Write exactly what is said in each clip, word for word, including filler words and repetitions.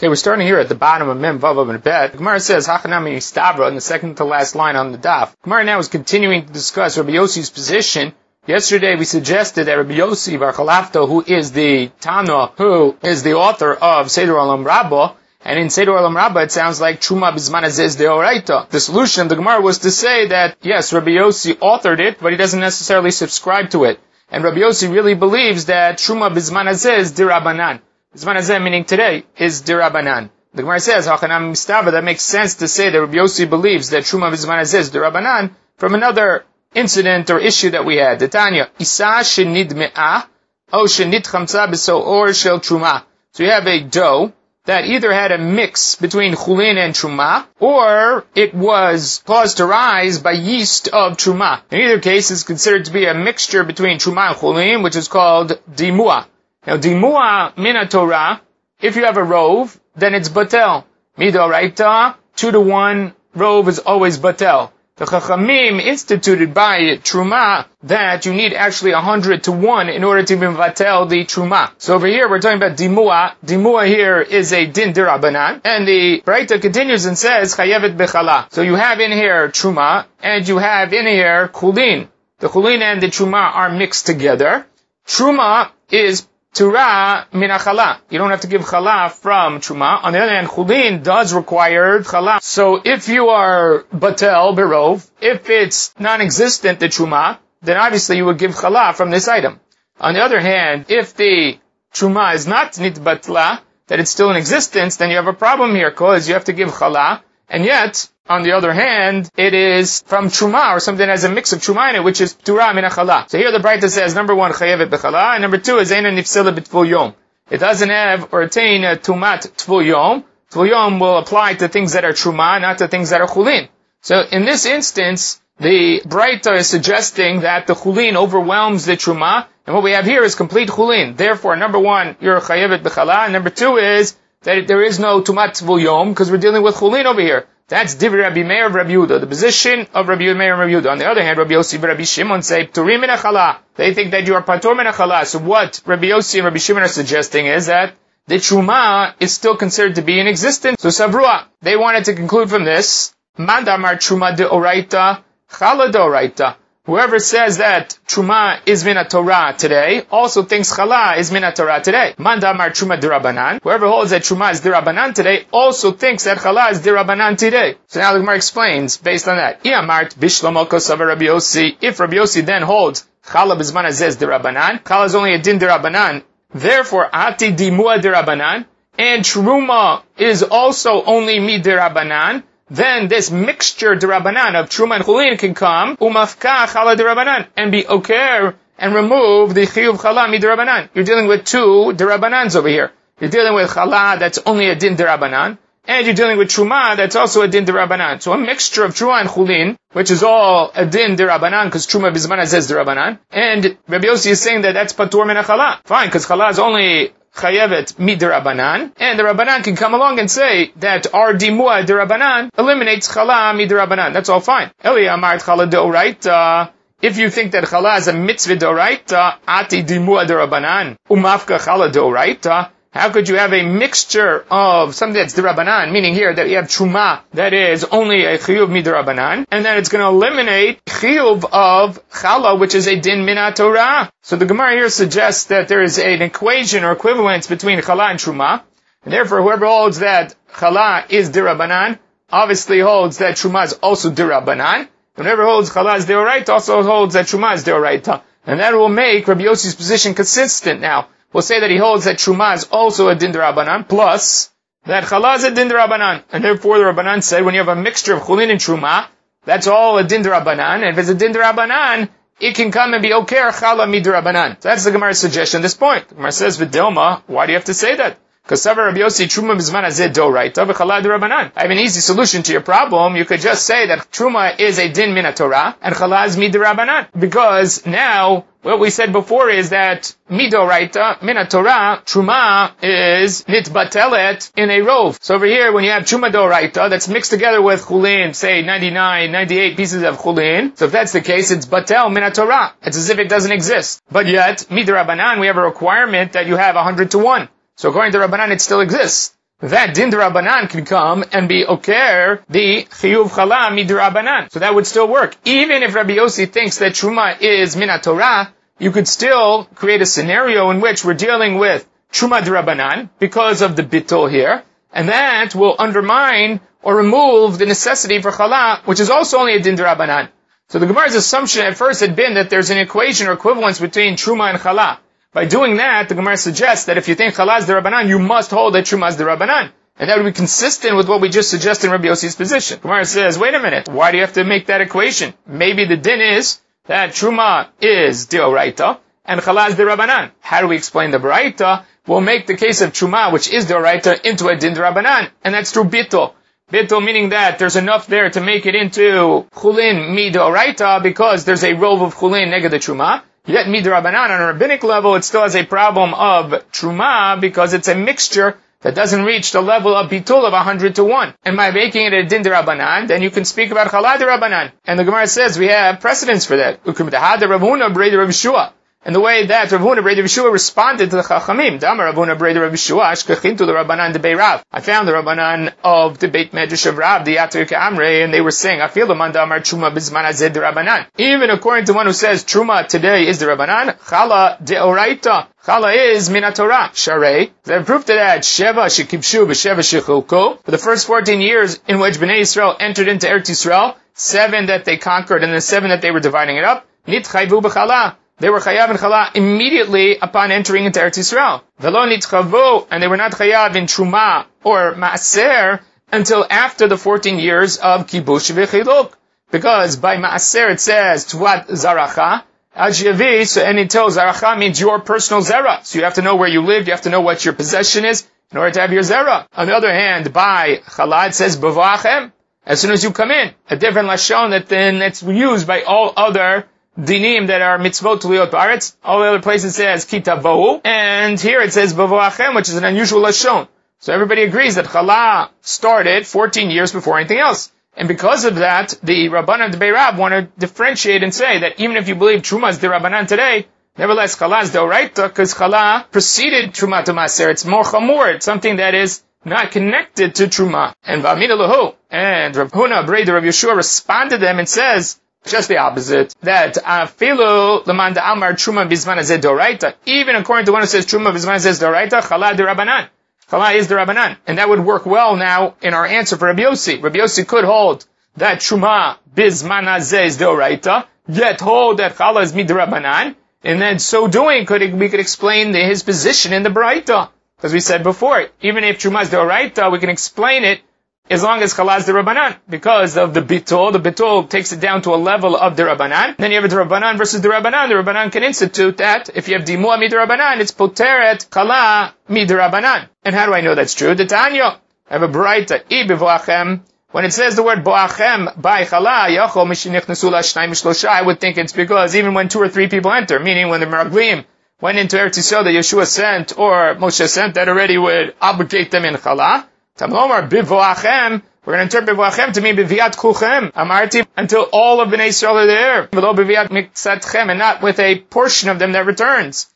Okay, we're starting here at the bottom of Mem Vav and Bet. Gemara says, Hachanami Stavra, in the second to last line on the daf. Gemara now is continuing to discuss Rabbi Yossi's position. Yesterday we suggested that Rabbi Yossi Bar Chalafta, who is the Tana, who is the author of Seder Olam Rabbah, and in Seder Olam Rabbah it sounds like Truma Bizman Azez Deoraita. The solution of the Gemara was to say that, yes, Rabbi Yossi authored it, but he doesn't necessarily subscribe to it. And Rabbi Yossi really believes that Truma Bizman Azez Dirabanan. Bizman Azeh, meaning today, is Dirabanan. The Gemara says, Hachanam Mistava, that makes sense to say that Rabbi Yossi believes that Truma Bizman Azeh is Dirabanan from another incident or issue that we had. The Tanya, Isa Shenid Me'ah, O Shenid Chamsa B'so Or Shel Truma. So you have a dough that either had a mix between chulin and truma, or it was caused to rise by yeast of truma. In either case, it's considered to be a mixture between truma and chulin, which is called dimua. Now, dimua mina Torah, if you have a rove, then it's batel. Midoraita, two to one, rove is always batel. The Chachamim instituted by Truma that you need actually a hundred to one in order to vatel the Truma. So over here we're talking about Dimua. Dimua here is a din dirabanan. And the Braita continues and says, Chayevet bechala. So you have in here Truma, and you have in here Chulin. The Chulin and the Truma are mixed together. Truma is Tura mina chala. You don't have to give chala from truma. On the other hand, chulin does require chala. So if you are batel berov, if it's non-existent the truma, then obviously you would give chala from this item. On the other hand, if the truma is not nitbatla, that it's still in existence, then you have a problem here because you have to give chala. And yet, on the other hand, it is from truma, or something that has a mix of truma in it, which is ptura min chala. So here the Braita says, number one, chayevet bechala, and number two is eina nifsela b'tvul yom. It doesn't have or attain a tumat tvul yom. Tvul yom will apply to things that are truma, not to things that are chulin. So in this instance, the Braita is suggesting that the chulin overwhelms the truma, and what we have here is complete chulin. Therefore, number one, you're chayevet bechala, and number two is that there is no tumat tvul yom, because we're dealing with chulin over here. That's Divrei Rabbi Meir of Rabbi Yehuda, the position of Rabbi Meir and Rabbi Yehuda. On the other hand, Rabbi Yossi and Rabbi Shimon say, Pturim min chala. They think that you are patur min chala. So what Rabbi Yossi and Rabbi Shimon are suggesting is that the truma is still considered to be in existence. So Savrua, they wanted to conclude from this, Mandamar truma de oraita, chala de oraita. Whoever says that truma is min Torah today also thinks chala is min Torah today. Mandamar truma dirabanan. Whoever holds that truma is dirabanan today also thinks that chala is dirabanan today. So now the Gemara explains based on that. Iamart bishlomo kosav Rabbi Yossi. If Rabbi Yossi then holds chala bizman azez dirabanan, chala is only a din dirabanan. Therefore, ati dimua dirabanan, and truma is also only mi dirabanan. Then this mixture dirabanan of truma and chulin can come, umafka chala dirabanan, and be oker and remove the chiyuv chala mi dirabanan. You're dealing with two dirabanans over here. You're dealing with chala that's only a din dirabanan, and you're dealing with truma that's also a din dirabanan. So a mixture of truma and chulin, which is all a din dirabanan, because truma bizman says dirabanan, and Rabbi Yossi is saying that that's patur min chala. Fine, because chala is only chayevet mi dirabanan, and the Rabbanan can come along and say that our dimua dirabanan eliminates chala mi dirabanan. That's all fine. Eli amart chala deoraita. If you think that chala is a mitzvah deoraita, ati dimua dirabanan, umafka chala deoraita. How could you have a mixture of something that's dirabanan, meaning here that you have truma that is only a chiyuv midirabanan, and then it's going to eliminate chiyuv of chala, which is a din min Torah. So the Gemara here suggests that there is an equation or equivalence between chala and truma, and therefore whoever holds that chala is dirabanan obviously holds that truma is also dirabanan. Whoever holds chala is deoraita also holds that truma is deoraita, and that will make Rabbi Yossi's position consistent now. We'll say that he holds that truma is also a din dirabanan, plus that chala is a din dirabanan. And therefore the Rabbanan said when you have a mixture of chulin and truma, that's all a din dirabanan. And if it's a din dirabanan, it can come and be oker chala mi dirabanan. So that's the Gemara's suggestion at this point. The Gemara says, V'dilma, why do you have to say that? Because Savar Rabbi Yossi truma bizman azeh doraita v'chala dirabanan. I have an easy solution to your problem. You could just say that truma is a din min Torah and chala is mi dirabanan. Because now what we said before is that midoraita, min Torah, truma is nitbatelet in a rove. So over here, when you have truma doraita, that's mixed together with chulin, say ninety-nine, ninety-eight pieces of chulin. So if that's the case, it's batel min Torah. It's as if it doesn't exist. But yet, midrabanan, we have a requirement that you have a hundred to one. So according to Rabbanan, it still exists. that din d'Rabbanan can come and be oker the chiyuv chala midrabanan. So that would still work. Even if Rabbi Yossi thinks that truma is min Torah, you could still create a scenario in which we're dealing with truma d'Rabbanan because of the bittul here, and that will undermine or remove the necessity for chala, which is also only a din d'Rabbanan. So the Gemara's assumption at first had been that there's an equation or equivalence between truma and chala. By doing that, the Gemara suggests that if you think chala is d'Rabbanan, you must hold that truma is d'Rabbanan. And that would be consistent with what we just suggested in Rabbi Yossi's position. The Gemara says, wait a minute, why do you have to make that equation? Maybe the din is that truma is d'oraita and chala is d'Rabbanan. How do we explain the baraita? We'll make the case of truma, which is d'oraita, into a din d'Rabbanan, and that's through bittul. Bittul meaning that there's enough there to make it into chulin mi d'oraita because there's a rove of chulin neged the truma. Yet mi d'Rabbanan on a rabbinic level, it still has a problem of truma because it's a mixture that doesn't reach the level of bitul of one hundred to one. And by making it a din d'Rabbanan, then you can speak about chala d'Rabbanan. And the Gemara says we have precedence for that. And the way that Rav Huna Brei Rav Yeshua responded to the Chachamim. Damar Rav Huna Brei Rav Yeshua, Ashkechin to the Rabbanan de Bei Rav. I found the Rabbanan of the Beit Medrash of Rav, the Yatir Ka'amrei, and they were saying, I feel the man Damar Truma Bizman Azed de Rabbanan. Even according to one who says Truma today is the Rabbanan, Chala de Oraita. Chala is min Torah. Sharei. They have proof to that. Sheva shekibshu b'sheva shechulko. For the first fourteen years in which Bnei Yisrael entered into Eretz Yisrael, seven that they conquered and the seven that they were dividing it up, nit chayvu b'chala. They were chayav in chala immediately upon entering into Eretz Yisrael. Velo nitchavu, and they were not chayav in truma or maaser until after the fourteen years of kibush v'chiluk. Because by maaser it says tuat zaracha, al-yavi, so and until zaracha means your personal zera. So you have to know where you live, you have to know what your possession is in order to have your zera. On the other hand, by chala it says b'va'achem, as soon as you come in. A different lashon that then that's used by all other dinim that are mitzvot liot ba'aretz. All the other places says kitavohu, and here it says b'voachem, which is an unusual lashon. So everybody agrees that chala started fourteen years before anything else. And because of that, the Rabbanan de Bei Rav want to differentiate and say that even if you believe truma is the Rabbanan today, nevertheless chala is the oraita, because chala preceded truma to maser. It's more chamur. It's something that is not connected to truma. And v'amina lahu. And Rav Huna Brei Rav Yeshua responded to them and says just the opposite, that afilu leman da'amar truma bizman hazeh d'oraita, even according to one who says truma bizman hazeh d'oraita, chala d'Rabbanan. Chala is d'Rabbanan. And that would work well now in our answer for Rabbi Yossi. Rabbi Yossi could hold that truma bizman hazeh is d'oraita, yet hold that chala is midrabbanan, and then so doing could we could explain the, his position in the baraita. As we said before, even if truma is d'oraita, we can explain it as long as chala is the Rabbanan, because of the bittul. The bittul takes it down to a level of the Rabbanan. Then you have the Rabbanan versus the Rabbanan. The Rabbanan can institute that. If you have dimua mid Rabbanan, it's poteret chala mid Rabbanan. And how do I know that's true? The Tanya, I have a baraita, I b'voachem. When it says the word boachem by chala, yachol mishinichnasu la'shnayim mishlosha, I would think it's because even when two or three people enter, meaning when the Meraglim went into Eretz Yisrael that Yeshua sent or Moshe sent, that already would obligate them in chala. Tamlomar bivvoachem, we're going to interpret bivvoachem to mean biviat kuchem, amarti, until all of Bnei Yisrael are there, v'lo biviat miksatchem, and not with a portion of them that returns.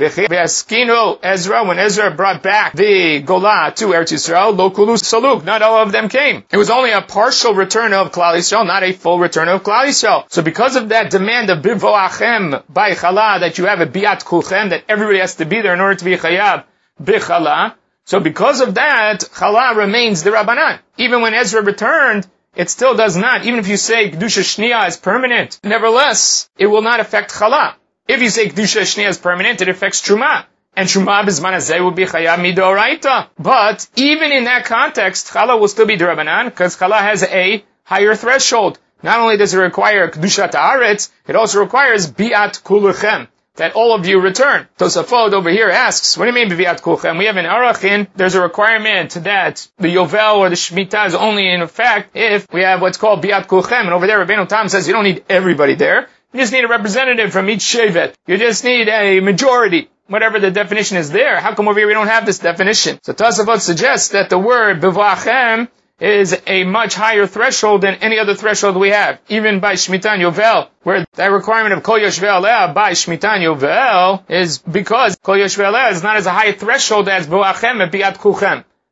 V'askinu Ezra, when Ezra brought back the Golah to Eretz Yisrael, lo kulu saluk, not all of them came. It was only a partial return of Klal Yisrael, not a full return of Klal Yisrael. So because of that demand of bivvoachem by chala, that you have a biat kuchem, that everybody has to be there in order to be chayav bichala, so because of that, chala remains the Rabbanan. Even when Ezra returned, it still does not. Even if you say Kedusha Shniya is permanent, nevertheless, it will not affect chala. If you say Kedusha Shniya is permanent, it affects Truma. And Truma Bizman Hazeh will be Chayav Midoraita. But even in that context, chala will still be the Rabbanan, because chala has a higher threshold. Not only does it require Kedushat Haaretz, it also requires Biat Kuluchem, that all of you return. Tosafot over here asks, what do you mean Biviat Kulchem? We have an Arachin, there's a requirement that the Yovel or the Shemitah is only in effect if we have what's called Biat Kulchem. And over there, Rabbeinu Tam says you don't need everybody there. You just need a representative from each Shevet. You just need a majority. Whatever the definition is there. How come over here we don't have this definition? So Tosafot suggests that the word Bivachem is a much higher threshold than any other threshold we have. Even by Shemitah and Yovel, where that requirement of Kol Yoshvei Aleh by Shemitah and Yovel is because Kol Yoshvei Aleh is not as a high threshold as Boachem and Biat Kuchem.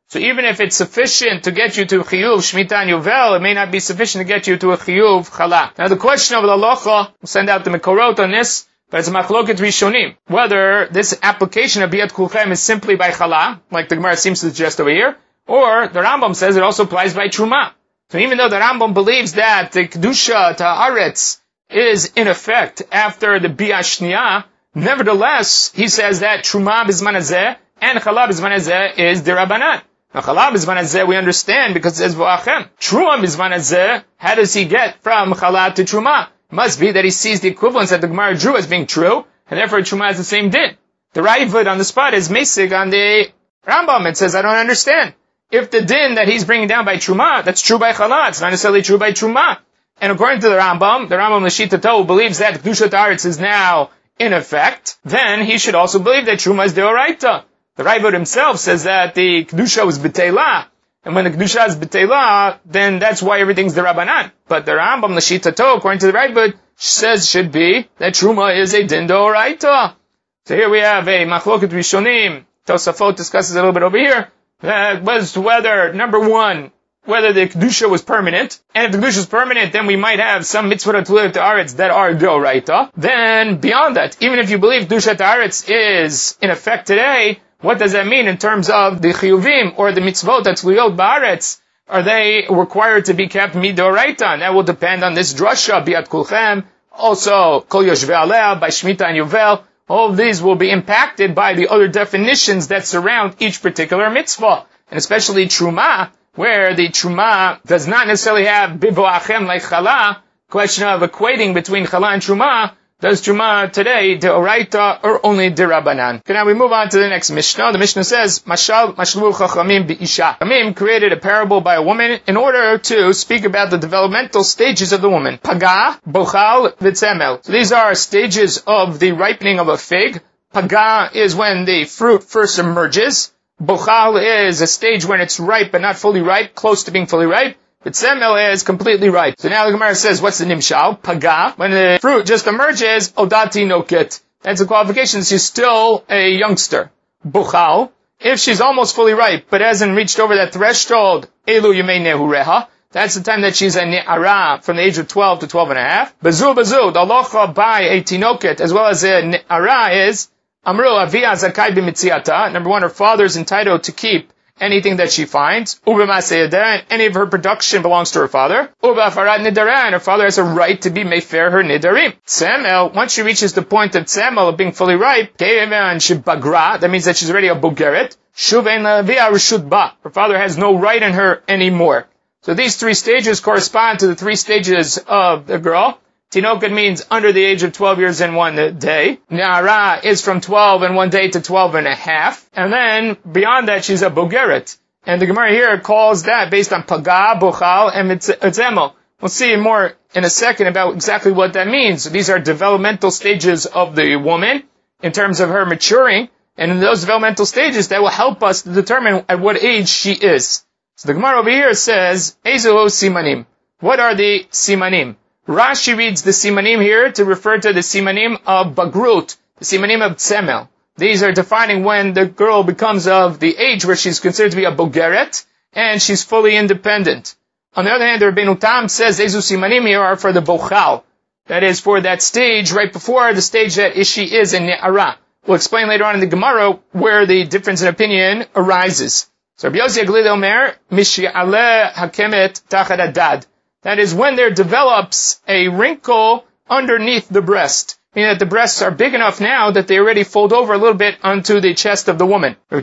So even if it's sufficient to get you to chiyuv shmita and yovel, it may not be sufficient to get you to a chiyuv chala. Now the question of the halacha, we'll send out the mekorot on this, but it's a machloket rishonim. Whether this application of biyat kulchem is simply by chala, like the Gemara seems to suggest over here, or the Rambam says it also applies by truma. So even though the Rambam believes that the kedusha ta'aretz is in effect after the biyah shniyah, nevertheless, he says that truma b'zman hazeh and chala b'zman hazeh is derabanan. Now chala b'zman hazeh we understand because it says v'achem. Truma b'zman hazeh, how does he get from chala to truma? It must be that he sees the equivalence that the Gemara drew as being true, and therefore truma has the same din. The Raavad on the spot is mesig on the Rambam. It says, I don't understand. If the din that he's bringing down by truma, that's true by chala, it's not necessarily true by truma. And according to the Rambam, the Rambam Lashita Tohu believes that kedushat haaretz is now in effect, then he should also believe that truma is deoraita. The Raavad himself says that the kedusha was b'teila, and when the kedusha is b'teila, then that's why everything's derabanan. But the Rambam Lashita Tohu, according to the Raavad, says should be that truma is a din deoraita. So here we have a machloket rishonim. Tosafot discusses a little bit over here. That was whether, number one, whether the kedusha was permanent, and if the kedusha is permanent, then we might have some mitzvot atluot haaretz that are deoraita. Then, beyond that, even if you believe kedusha haaretz is in effect today, what does that mean in terms of the chiyuvim or the mitzvot atluot haaretz? Are they required to be kept midoraita? And that will depend on this drasha, biyat kulchem, also kol yoshvei aleh, by shmita and yovel. All of these will be impacted by the other definitions that surround each particular mitzvah, and especially truma, where the truma does not necessarily have bivoachem like chala. Question of equating between chala and truma. Does truma today deoraita or only derabanan? Okay, now we move on to the next Mishnah. The Mishnah says, Mashal mashlu chachamim bi'isha. Chachamim created a parable by a woman in order to speak about the developmental stages of the woman. Paga, bochal, vitzemel. So these are stages of the ripening of a fig. Paga is when the fruit first emerges. Bochal is a stage when it's ripe but not fully ripe, close to being fully ripe. Vitzemel is completely ripe. So now the Gemara says, what's the nimshal? Paga. When the fruit just emerges, odati noket. That's a qualification. She's still a youngster. Bochal. If she's almost fully ripe, but hasn't reached over that threshold, elu yemei nehureha. That's the time that she's a ne'ara, from the age of twelve to twelve and a half. Bazu bazu, the halacha by a tinoket, as well as a ne'ara is, amru avia zakai b'mitziata. Number one, her father is entitled to keep anything that she finds. Uba maseyadeh, any of her production belongs to her father. Uba farad nidara, and her father has a right to be mefer her nidarim. Tzemel, once she reaches the point of tzemel, of being fully ripe, ke'evan shebagra, that means that she's already a bogeret. Shuvein levia reshut ba, her father has no right in her anymore. So these three stages correspond to the three stages of the girl. Tinoket means under the age of twelve years and one day. Ne'ara is from twelve and one day to twelve and a half. And then, beyond that, she's a bogeret. And the Gemara here calls that based on paga, bochal, and mitzemel. We'll see more in a second about exactly what that means. So these are developmental stages of the woman, in terms of her maturing. And in those developmental stages, that will help us to determine at what age she is. So the Gemara over here says, Ezu simanim. What are the simanim? Rashi reads the simanim here to refer to the simanim of bagrut, the simanim of tzemel. These are defining when the girl becomes of the age where she's considered to be a bogeret, and she's fully independent. On the other hand, the Rabbeinu Tam says, Ezu simanim here are for the bochal. That is for that stage right before the stage that she is in ne'ara. We'll explain later on in the Gemara where the difference in opinion arises. So Rabbi Yossi Aglili Omer, Mishi'aleh hakemet tachad adad. That is when there develops a wrinkle underneath the breast. Meaning that the breasts are big enough now that they already fold over a little bit onto the chest of the woman. When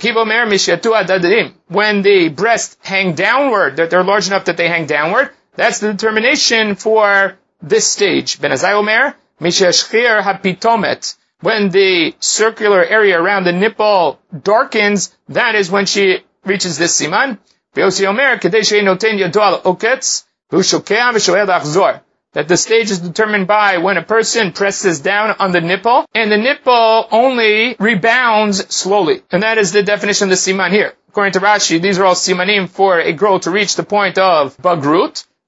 the breasts hang downward, that they're large enough that they hang downward, that's the determination for this stage. Ben Azai Omer, Mishashchir hapitomet. When the circular area around the nipple darkens, that is when she reaches this siman. Yossi Omer, Kadei noten yado al oketz. That the stage is determined by when a person presses down on the nipple, and the nipple only rebounds slowly. And that is the definition of the siman here. According to Rashi, these are all simanim for a girl to reach the point of bagrut.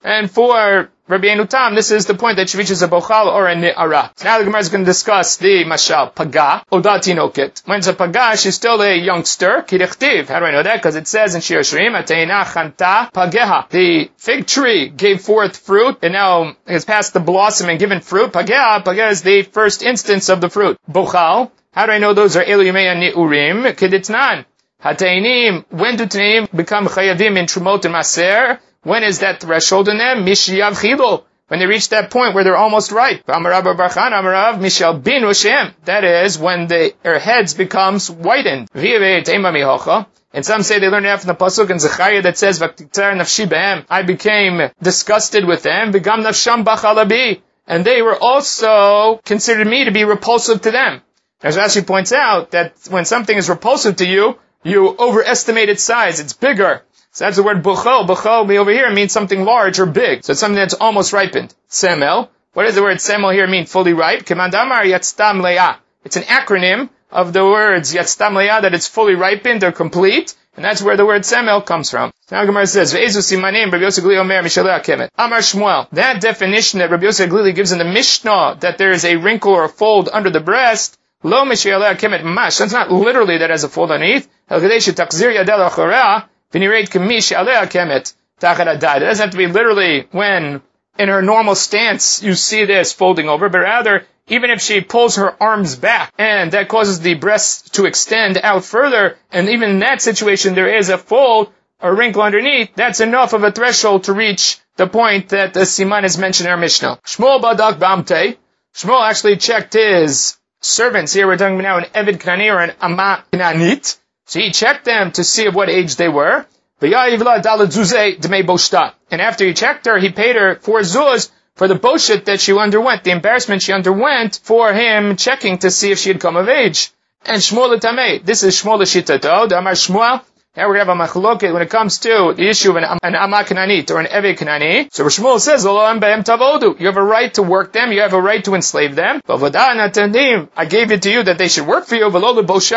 And for Rabbi Enutam, this is the point that she reaches a bochal or a ni'ara. So now the Gemara is going to discuss the mashal paga, odatinoket. When it's a paga, she's still a youngster. Kirichtiv. How do I know that? Because it says in Shir Shirim, Ateina chanta pageha. The fig tree gave forth fruit, and now has passed the blossom and given fruit. Pageha, pageha is the first instance of the fruit. Bochal. How do I know those are Elu Yimei Ni'urim? Kiditnan. Hateinim. When do Teinim become chayavim in Trumot and Maser? When is that threshold in them? Mishiyav chilo. When they reach that point where they're almost ripe. Amarav Barchan, Amarav, Mishal bin Roshem. That is when the, their heads becomes whitened. And some say they learned it from the pasuk in Zechariah that says, Vaktitar nafshi behem. I became disgusted with them. V'gam nafsham bachalabi. And they were also considered me to be repulsive to them. As Rashi points out, that when something is repulsive to you, you overestimate its size. It's bigger. So that's the word buchol. Buchol over here means something large or big. So it's something that's almost ripened. Semel. What does the word semel here mean? Fully ripe. Kemandamar yatstam leah. It's an acronym of the words yatstam leah, that it's fully ripened or complete. And that's where the word semel comes from. Now Gemara says, Ve'ezu simanim Rabbi Yosef Glili omer mishalei hakemet. Amar Shmuel. That definition that Rabbi Yosef Glili gives in the Mishnah, that there is a wrinkle or a fold under the breast, lo mishalei hakemet mash. That's not literally that has a fold underneath. El kadei shetakzir yadel achorea. It doesn't have to be literally when in her normal stance you see this folding over, but rather even if she pulls her arms back and that causes the breasts to extend out further, and even in that situation there is a fold or wrinkle underneath, that's enough of a threshold to reach the point that the siman is mentioned in our Mishnah. Shmuel badak b'amtei. Shmuel actually checked his servants. Here we're talking about now an Eved Knani or an Ama Knanit. So he checked them to see of what age they were. And after he checked her, he paid her four zuz for the boshet that she underwent, the embarrassment she underwent for him checking to see if she had come of age. And Shmuel Tamei, this is Shmuel Shitato, Damar Shmuel. Now we're going to have a machloket when it comes to the issue of an, an Ama Knanit or an Eved Knani. So Shmuel says, you have a right to work them, you have a right to enslave them. I gave it to you that they should work for you, but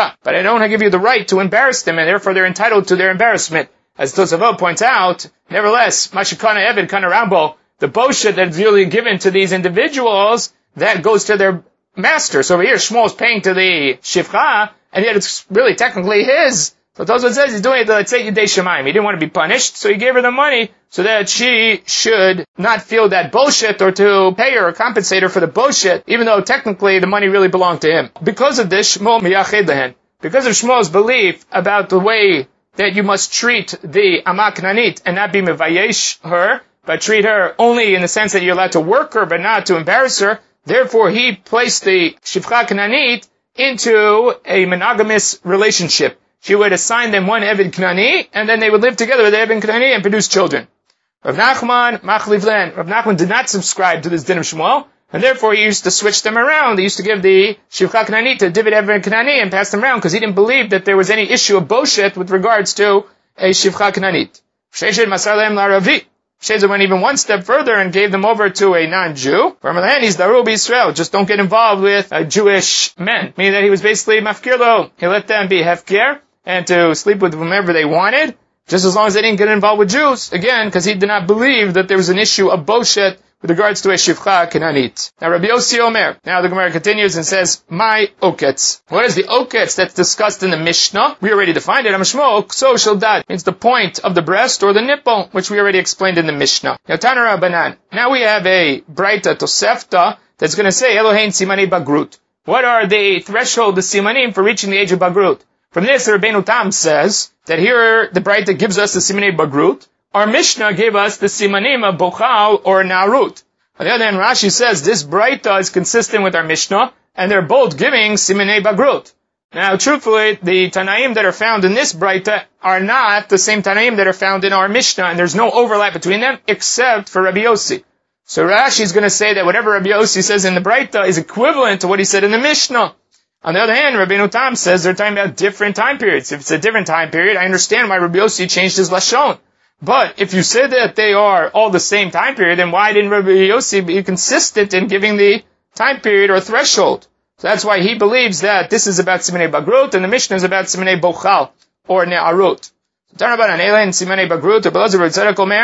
I don't give you the right to embarrass them, and therefore they're entitled to their embarrassment. As Tosafot points out, nevertheless, Mashikana Eved Kana Rambo, the boshet that's really given to these individuals, that goes to their master. So over here, Shmuel is paying to the Shifcha, and yet it's really technically his. So Tosafot says he's doing it to, let's say, Yidei Shemaim. He didn't want to be punished, so he gave her the money so that she should not feel that bullshit, or to pay her or compensate her for the bullshit, even though technically the money really belonged to him. Because of this, Shmuel miyached lehen. Because of Shmuel's belief about the way that you must treat the Ama Knanit and not be mevayesh her, but treat her only in the sense that you're allowed to work her, but not to embarrass her. Therefore, he placed the Shifcha Knanit into a monogamous relationship. She would assign them one Eved Knani, and then they would live together with the Eved Knani and produce children. Rav Nachman, Machlif Len. Rav Nachman did not subscribe to this din of Shmuel, and therefore he used to switch them around. He used to give the Shifcha Knani to David Eved Knani and pass them around, because he didn't believe that there was any issue of boshet with regards to a Shifcha Knanit. Sheshed Masar Lehem Laravi. Sheza went even one step further and gave them over to a non-Jew. Ramalhan, he's Daru B'Yisrael. Just don't get involved with uh, Jewish men. Meaning that he was basically mafkirlo. He let them be hefker and to sleep with whomever they wanted, just as long as they didn't get involved with Jews. Again, because he did not believe that there was an issue of boshet with regards to a shivcha Kenanit. Now Rabbi Yossi Omer. Now the Gemara continues and says, my oketz. What is the oketz that's discussed in the Mishnah? We already defined it. Amashmo, so shall dat. It's the point of the breast or the nipple, which we already explained in the Mishnah. Now Tanara Banan. Now we have a Braita Tosefta that's going to say, Elohein Simani Bagrut. What are the threshold, the Simanim, for reaching the age of Bagrut? From this, Rabbeinu Tam says that here the Braita gives us the Simanei Bagrut. Our Mishnah gave us the Simanim of Bochal or Narut. On the other hand, Rashi says this Braita is consistent with our Mishnah, and they're both giving Simanei Bagrut. Now, truthfully, the Tanaim that are found in this Braita are not the same Tanaim that are found in our Mishnah, and there's no overlap between them, except for Rabbi Yossi. So Rashi is going to say that whatever Rabbi Yossi says in the Braita is equivalent to what he said in the Mishnah. On the other hand, Rabbeinu Tam says they're talking about different time periods. If it's a different time period, I understand why Rabbi Yossi changed his Lashon. But if you say that they are all the same time period, then why didn't Rabbi Yossi be consistent in giving the time period or threshold? So that's why he believes that this is about Simanei Bagrut and the Mishnah is about Simanei Bochal or Ne'arut. Talking about an Elen Simanei Bagrut or Belazar Tzedek Omer,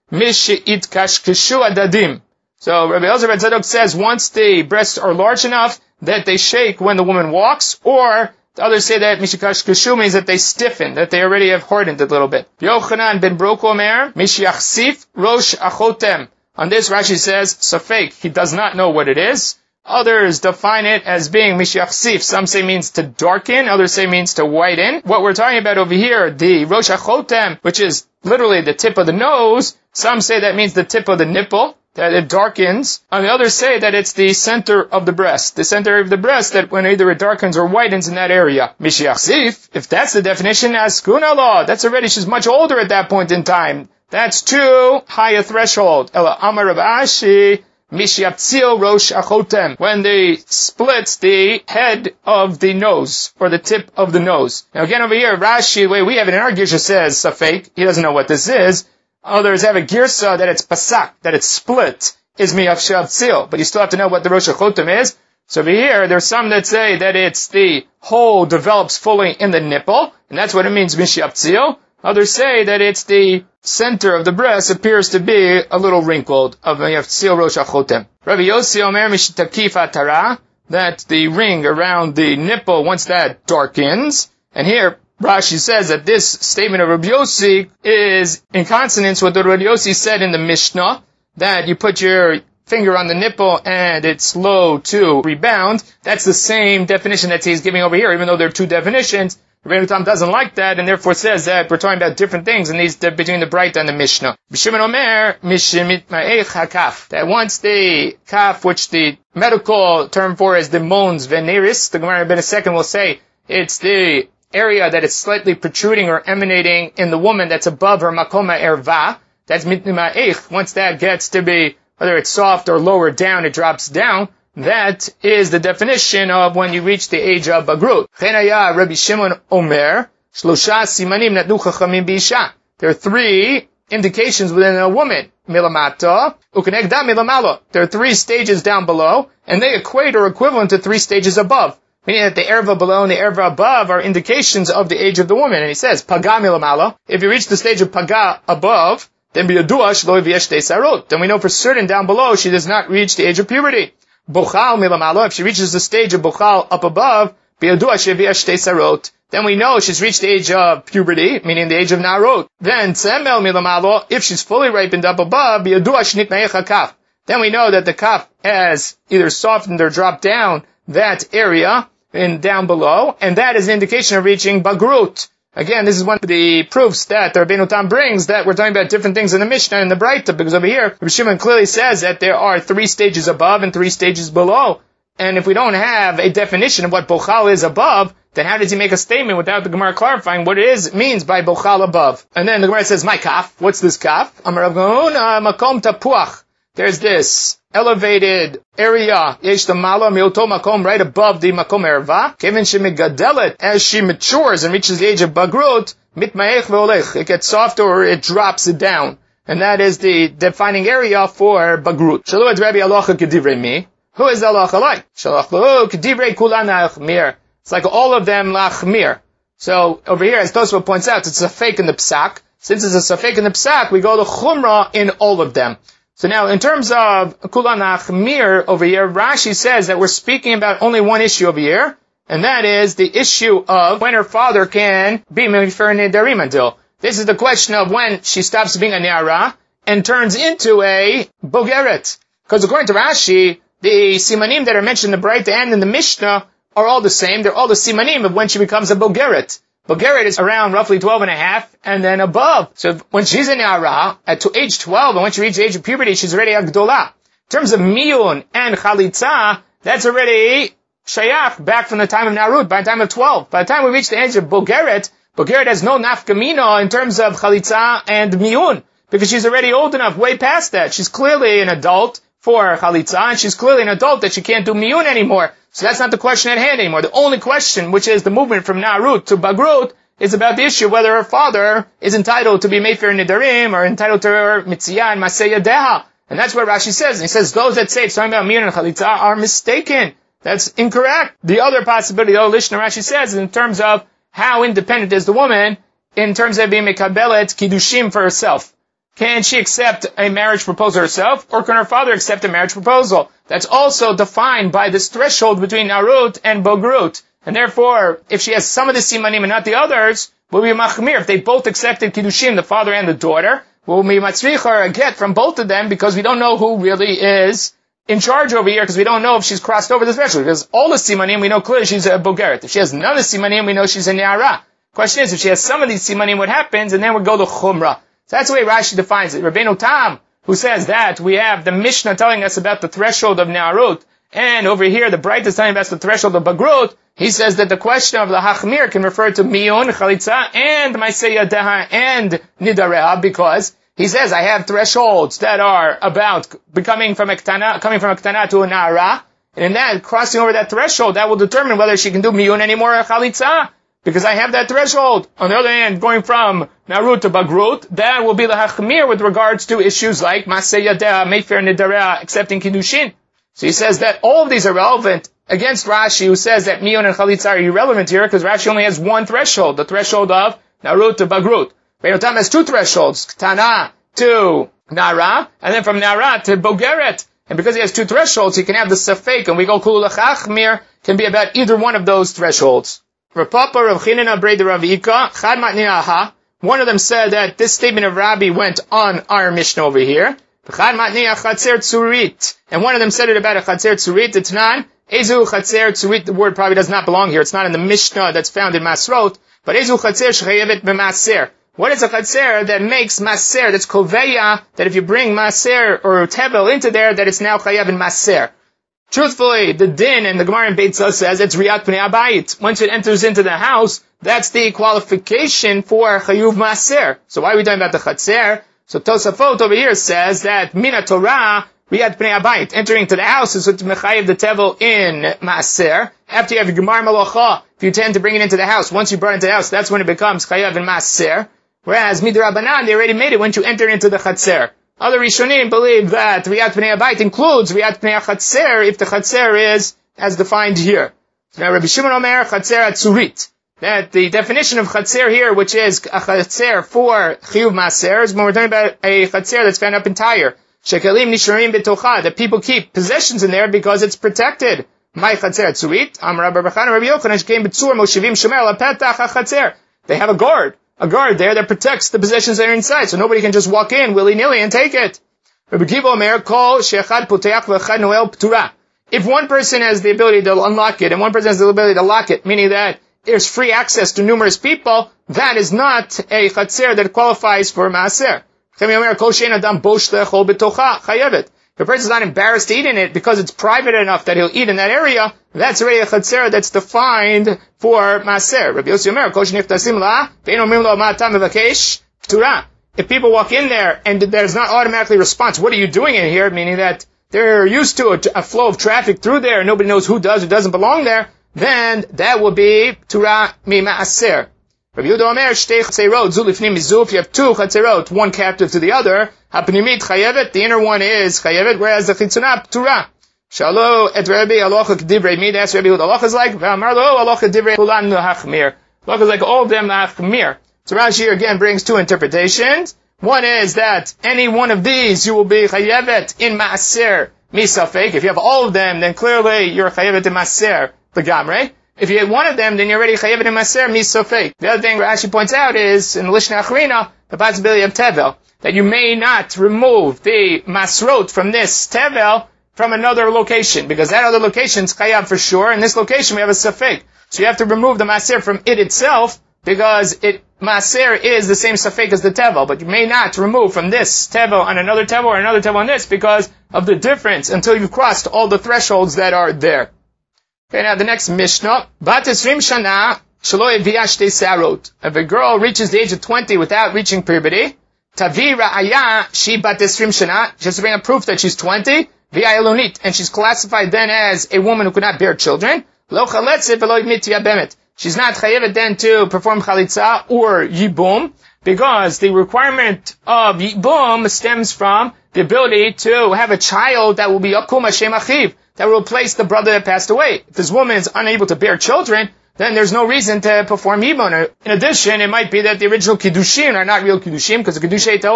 Mishit kashkeshu adadim. So Rabbi Elazar ben Tzadok says once the breasts are large enough that they shake when the woman walks, or the others say that mishikashkeshu means that they stiffen, that they already have hardened a little bit. Yochanan ben Broko Omer, mishyachsif rosh achotem. On this Rashi says, safek, he does not know what it is. Others define it as being mishyachsif. Some say means to darken, others say means to whiten. What we're talking about over here, the rosh achotem, which is literally the tip of the nose, some say that means the tip of the nipple, that it darkens. And the others say that it's the center of the breast. The center of the breast, that when either it darkens or whitens in that area. Mishyachsif, if that's the definition, as Kuna law, that's already, she's much older at that point in time. That's too high a threshold. Ela Amar Rav Ashi, Mishyaptzil Rosh Achotem. When they splits the head of the nose, or the tip of the nose. Now again over here, Rashi, the way we have it in our Gisha says, Safek, he doesn't know what this is. Others have a girsa that it's pasak, that it's split, is miyavshav tzil, but you still have to know what the Rosh Achotem is. So over here, there's some that say that it's the hole develops fully in the nipple, and that's what it means, mishav tzil. Others say that it's the center of the breast appears to be a little wrinkled, of miyav tzil Rosh Achotem. Rabbi Yossi Omer mishtakif atara, that the ring around the nipple, once that darkens, and here, Rashi says that this statement of Rabbi Yossi is in consonance with what Rabbi Yossi said in the Mishnah, that you put your finger on the nipple and it's slow to rebound. That's the same definition that he's giving over here, even though there are two definitions. Rabbeinu Tam doesn't like that, and therefore says that we're talking about different things in these between the Braita and the Mishnah. B'Shimon Omer, Mishimit Ma'ech HaKaf. That once the kaf, which the medical term for is the mons veneris, the Gemara in a second will say it's the area that is slightly protruding or emanating in the woman that's above her makoma erva, that's mitnima'ich. Once that gets to be, whether it's soft or lower down, it drops down. That is the definition of when you reach the age of bagrut. Chenaya Rabbi Shimon Omer, shlosha simanim natnu chachamim b'isha. There are three indications within a woman. Milamata, ukenegda milamalo. There are three stages down below, and they equate or equivalent to three stages above. Meaning that the erva below and the erva above are indications of the age of the woman. And he says, paga milamala. If you reach the stage of paga above, then biyadua shlo v'yesh sarot. Then we know for certain down below she does not reach the age of puberty. Bochal milamala. If she reaches the stage of bochal up above, biyadua shev'yesh sarot. Then we know she's reached the age of puberty, meaning the age of narot. Then tzemel milamalo. If she's fully ripened up above, biyadua shnitmeich kaf. Then we know that the kaf has either softened or dropped down that area in down below, and that is an indication of reaching bagrut. Again, this is one of the proofs that the Rabbeinu Tam brings that we're talking about different things in the Mishnah and the Braita, because over here, Rabbi Shimon clearly says that there are three stages above and three stages below. And if we don't have a definition of what bochal is above, then how does he make a statement without the Gemara clarifying what it is it means by bochal above? And then the Gemara says, my kaf, what's this kaf? Amar Rav Gahuna makom tapuach. There's this elevated area, yesh tamala mioto makom, right above the makom erva. Kevin shemigadelet, as she matures and reaches the age of bagrut, mitmaech ve'olech. It gets softer or it drops it down. And that is the defining area for bagrut. Shalu et Rabbi Alocha kedivrei mi. Who is the Alocha like? Shalach lo kedivrei kulan lachmir. It's like all of them lachmir. So over here, as Tosfot points out, it's a fake in the psak. Since it's a fake in the psak, we go to chumrah in all of them. So now, in terms of Kulan Achmir over here, Rashi says that we're speaking about only one issue over here, and that is the issue of when her father can be Mefer Nedarim until. This is the question of when she stops being a Ne'ara and turns into a Bogeret. Because according to Rashi, the Simanim that are mentioned in the Braita and in the Mishnah are all the same. They're all the Simanim of when she becomes a Bogeret. Bogeret is around roughly twelve and a half and then above. So when she's in Ne'ara, at to age twelve, and when she reaches the age of puberty, she's already a Gdolah. In terms of Miyun and Chalitza, that's already Shayach back from the time of Narut, by the time of twelve. By the time we reach the age of Bogeret, Bogeret has no nafkamina in terms of Chalitza and Miyun, because she's already old enough, way past that. She's clearly an adult for Chalitza, and she's clearly an adult that she can't do Miyun anymore. So that's not the question at hand anymore. The only question, which is the movement from Narut to Bagrut, is about the issue whether her father is entitled to be Mefer Nedarim or entitled to her Mitziyah and Maseh Yadeha. And that's what Rashi says. And he says those that say it's talking about Mir and Chalitza are mistaken. That's incorrect. The other possibility, though, Lishna Rashi says, is in terms of how independent is the woman in terms of being Mekabelet Kiddushim for herself. Can she accept a marriage proposal herself, or can her father accept a marriage proposal? That's also defined by this threshold between Narut and Bogrut. And therefore, if she has some of the Simanim and not the others, will be Machmir. If they both accepted Kiddushin, the father and the daughter, will be Matzricha a get from both of them, because we don't know who really is in charge over here, because we don't know if she's crossed over the threshold. Because all the Simanim, we know clearly she's a Bogeret. If she has none of the Simanim, we know she's a Ne'ara. Question is, if she has some of these Simanim, what happens? And then we go to Chumrah. So that's the way Rashi defines it. Rabbeinu Tam, who says that we have the Mishnah telling us about the threshold of Ne'arut, and over here the Bright is telling us the threshold of Bagrut. He says that the question of the Hachmir can refer to Miyun, Chalitza, and Maaseh Yadeha, and Nidareha, because he says, I have thresholds that are about becoming from a Ktana, coming from a Ktana to a Na'ara, and in that, crossing over that threshold, that will determine whether she can do Miyun anymore or Chalitza, because I have that threshold. On the other hand, going from Narut to Bagrut, that will be the Hachmir with regards to issues like Maaseh Yadeha, Mefer Nidareha, accepting Kiddushin. So he says that all of these are relevant against Rashi, who says that Miyun and Chalitza are irrelevant here, because Rashi only has one threshold, the threshold of Narut to Bagrut. Rabbeinu Tam has two thresholds, Ktana to Nara, and then from Nara to Bogeret. And because he has two thresholds, he can have the Safek, and we go Kulu L'Chachmir, can be about either one of those thresholds. Rav Papa, Rav Chinina, Breda, Rav Ika, Chad Matniaha, one of them said that this statement of Rabbi went on our Mishnah over here. And one of them said it about a Chatzer Tzurit, the Tanan, Ezu Chatzer Tzurit, the word probably does not belong here. It's not in the Mishnah that's found in Masrot, but Ezu Chatzer Shechayevet B'Maser. What is a Chatzer that makes Maser, that's Koveya, that if you bring Maser or Tevel into there, that it's now Chayev in Maser? Truthfully, the Din and the Gemara in Beitzah says it's Riyat Pnei Abayit. Once it enters into the house, that's the qualification for Chayuv Maser. So why are we talking about the Chatzer? So Tosafot over here says that Mina Torah, Riyat Pnei Abayit, entering to the house is what Mechayev the Tevel in Maser. After you have your Gemar Malacha, if you tend to bring it into the house, once you brought it into the house, that's when it becomes Chayev in Maser. Whereas Midrabanan, they already made it once you enter into the Chatzer. Other Rishonim believe that Riyat Pnei Abayit includes Riyat Pnei Chatzer if the Chatzer is as defined here. So now Rabbi Shimon Omer Chatzer Atzurit. That the definition of Chatzer here, which is a Chatzer for Chiyuv Maser, is when we're talking about a Chatzer that's found up entire. Shekalim Nisharim B'tocha, that people keep possessions in there because it's protected. My Chatzer Atzurit, Amar Rabbi Bechana Rabbi Yochanan, Shkeim B'tzur Moshivim Shomer Lapetach HaChatzer. They have a guard. A guard there that protects the possessions that are inside, so nobody can just walk in willy-nilly and take it. Rabbi Kiva Omer, Kol She'echad Poteach V'echad Noel P'tura. If one person has the ability to unlock it, and one person has the ability to lock it, meaning that there's free access to numerous people, that is not a Chatzer that qualifies for Maaser. Rabbi Omer, Kol She'en Adam Bosh Le'echol B'tocha, Chayevet. If a person is not embarrassed to eat in it because it's private enough that he'll eat in that area, that's already a Chatzer that's defined for Maaser. Rabbi Yossi Omer, Kol She'niftasim La, Ve'en Omrim Lo Ma Tam Mevakesh, P'tura. If people walk in there and there's not automatically a response, what are you doing in here? Meaning that they're used to a, a flow of traffic through there and nobody knows who does or doesn't belong there, then that will be P'tura Mi Maaser. Rabbi Yehuda Omer, Shtei Chatzerot, Zu Lifnim Mizu, if you have two Chatzerot, one captive to the other, HaPnimit Chayevet, the inner one is Chayevet, whereas the Chitzunah P'tura. Shalo et Rabbi Alocha K'divrei Mi, that's Rabbi Yehuda Alocha is like, V'amar Lo Alocha K'divrei Kulan L'Hachmir. Alocha is like all of them L'Hachmir. So Rashi here again brings two interpretations. One is that any one of these you will be Chayevet in Maaser Misafek. If you have all of them, then clearly you're Chayevet in Maaser L'Gamrei. If you had one of them, then you're already chayevet in maser misofek. The other thing Rashi points out is, in the Lishna Achrina, the possibility of tevel, that you may not remove the masrot from this tevel from another location, because that other location is chayav for sure. In this location we have a safek. So you have to remove the maser from it itself, because it, maser is the same safek as the tevel, but you may not remove from this tevel on another tevel or another tevel on this because of the difference until you've crossed all the thresholds that are there. Okay, now the next Mishnah. Bat esrim shana shelo evia shtei sarot. If a girl reaches the age of twenty without reaching puberty, tavi ra'aya she bat esrim shana. She has to bring a proof that she's twenty. V'ya elonit, and she's classified then as a woman who could not bear children. Lo chaletzet v'lo yimit yabemet. She's not chayevet then to perform chalitza or yibum, because the requirement of yibum stems from the ability to have a child that will be yakum Hashem achiv, that will replace the brother that passed away. If this woman is unable to bear children, then there's no reason to perform yibum. In addition, it might be that the original kiddushin are not real kiddushin, because the kiddushay ta'ot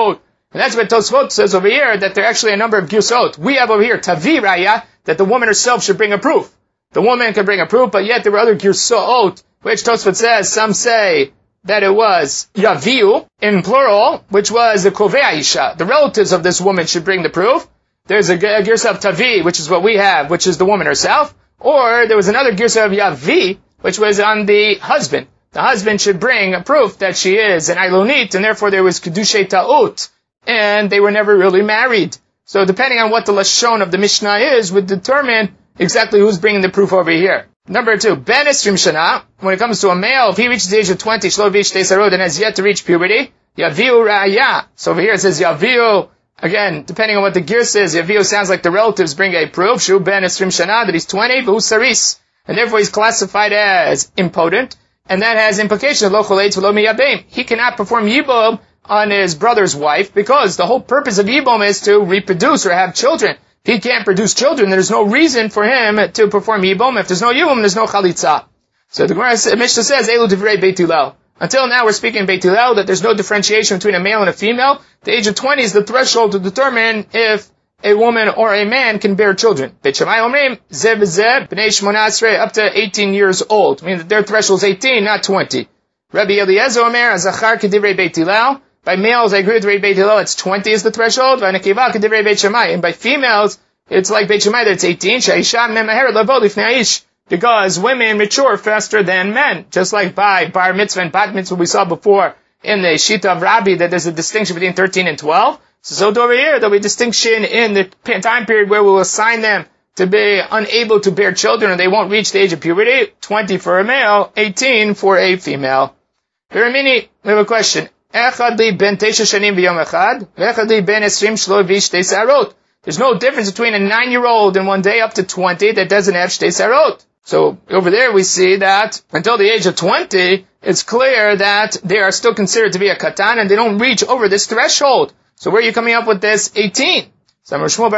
And that's what Tosfot says over here, that there are actually a number of girsot. We have over here, Tavi Raya, that the woman herself should bring a proof. The woman can bring a proof, but yet there were other girsot, which Tosfot says, some say that it was Yaviu, in plural, which was the Kovei Isha. The relatives of this woman should bring the proof. There's a, a girsa of Tavi, which is what we have, which is the woman herself. Or there was another girsa of Yavi, which was on the husband. The husband should bring a proof that she is an Ilonit, and therefore there was Kedushay Ta'ut, and they were never really married. So depending on what the Lashon of the Mishnah is, would determine exactly who's bringing the proof over here. Number two, Ben Esrim Shana, when it comes to a male, if he reaches the age of twenty, Shlo Vish Tesarod, and has yet to reach puberty, Yaviu Ra'aya. So over here it says Yaviu, again, depending on what the gear says, Yaviu sounds like the relatives bring a proof, Shu Ben Esrim Shana, that he's twenty, V'hu Saris, and therefore he's classified as impotent, and that has implications, Lo Choletz V'lo Miyabim. He cannot perform Yibum on his brother's wife, because the whole purpose of Yibum is to reproduce or have children. If he can't produce children, there's no reason for him to perform Yibum. If there's no Yibum, there's no Chalitza. So the Gemara Mishnah says, Elu Divrei Beit Hillel. Until now we're speaking Beit Hillel, that there's no differentiation between a male and a female. The age of twenty is the threshold to determine if a woman or a man can bear children. Beit Shammai Omrim, Zeh B'Zeh, B'nei Shmona Esrei, up to eighteen years old. Meaning that their threshold is eighteen, not twenty. Rabbi Eliezer Omer, Azachar Kedivrei Beit Hillel. By males, I agree with Beit Hillel, it's twenty is the threshold. V'Nekiva Kedivrei Beit Shammai. And by females, it's like Beit Shammai that it's eighteen. Sha'isha memaheret lavod lifnei aish. Because women mature faster than men. Just like by bar mitzvah and bat mitzvah we saw before in the Shita of Rabbi that there's a distinction between thirteen and twelve. So over here, there'll be a distinction in the time period where we'll assign them to be unable to bear children and they won't reach the age of puberty. twenty for a male, eighteen for a female. Viramini, we have a question. Echad li ben tesha shanim v'yom echad, v'echad li ben esrim shlo v'shtei sarot. There's no difference between a nine-year-old in one day up to twenty that doesn't have shtei sarot. So over there we see that until the age of twenty, it's clear that they are still considered to be a katan and they don't reach over this threshold. So where are you coming up with this eighteen? Our Mishnah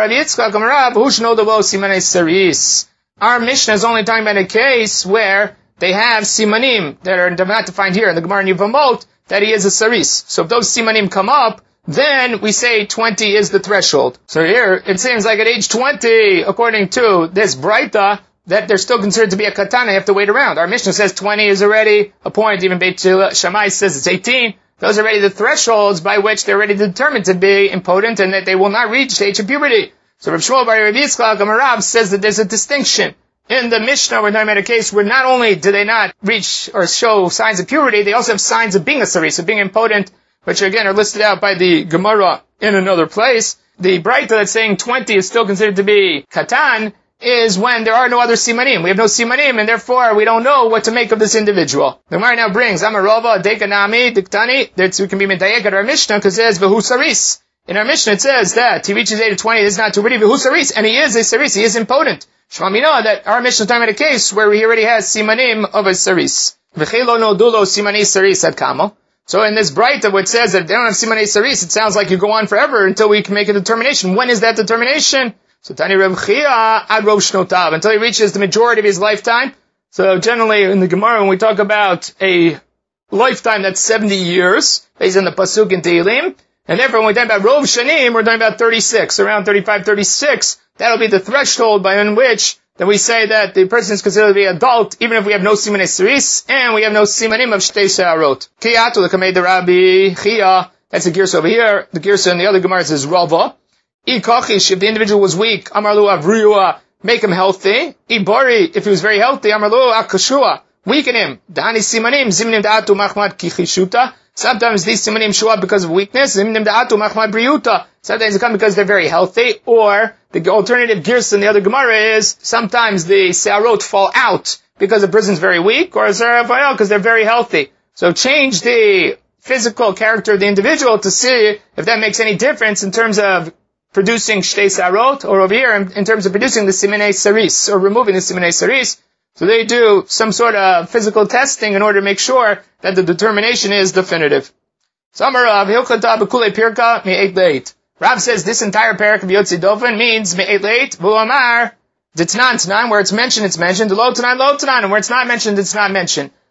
is only talking about a case where they have simanim that are not defined here in the Gemara Yevamot that he is a saris. So if those simanim come up, then we say twenty is the threshold. So here it seems like at age twenty, according to this Braita, that they're still considered to be a katana, they have to wait around. Our Mishnah says twenty is already a point, even Beit Shammai says it's eighteen. Those are already the thresholds by which they're already determined to be impotent and that they will not reach the age of puberty. So Rav Shmuel Bar Rav Yitzchak Amarav says that there's a distinction. In the Mishnah, we're talking about a case where not only do they not reach or show signs of puberty, they also have signs of being a saris, of being impotent, which again are listed out by the Gemara in another place. The Braita that's saying twenty is still considered to be katan is when there are no other simanim. We have no simanim, and therefore we don't know what to make of this individual. The Gemara now brings Amarova, Dekanami, Diktani, that we can be medayek at our Mishnah, because it says V'hu Saris. In our Mishnah it says that he reaches age of twenty, is not to really V'hu Saris, and he is a Saris, he is impotent. Shmamina, that our Mishnah is talking about a case where he already has simanim of a Saris. V'chelo no dulo simani Saris ad kamo. So in this Braita, where it says that they don't have simanei saris, it sounds like you go on forever until we can make a determination. When is that determination? So Tani Reb Chia ad Rov Shnotav, until he reaches the majority of his lifetime. So generally in the Gemara, when we talk about a lifetime that's seventy years, based on the Pasuk in Tehillim, and therefore when we talk about Rov Shanim, we're talking about thirty-six, around thirty-five, thirty-six. That'll be the threshold by in which then we say that the person is considered to be adult, even if we have no simanei saris, and we have no simanim of shtei se'arot. Kiyatu l'kamei de Rabbi Chia, that's the girsa over here. The girsa in the other Gemara says Rava. Ikachish, if the individual was weak, Amarlu avriyua, make him healthy. Ibari, if he was very healthy, Amarlu akashua, weaken him. Dani simanim, zimnim da'atu machmad kichishuta. Sometimes these simanim show up because of weakness. Zimnim da'atu machmad briyuta. Sometimes they come because they're very healthy. Or the alternative girsa in the other Gemara is sometimes the se'arot fall out because the person's very weak, or because they're very healthy. So change the physical character of the individual to see if that makes any difference in terms of producing shtei sarot, or over here in, in terms of producing the simanei saris, or removing the simanei saris. So they do some sort of physical testing in order to make sure that the determination is definitive. Samar Rav Hilchata b'kulei pirka mi'eit leit. Rav says this entire parak of Yotzi Dofen means mi'eit leit v'u'amar d'tnan t'nan, where it's mentioned, it's mentioned, lo t'nan, lo t'nan, and where it's not mentioned, it's not mentioned.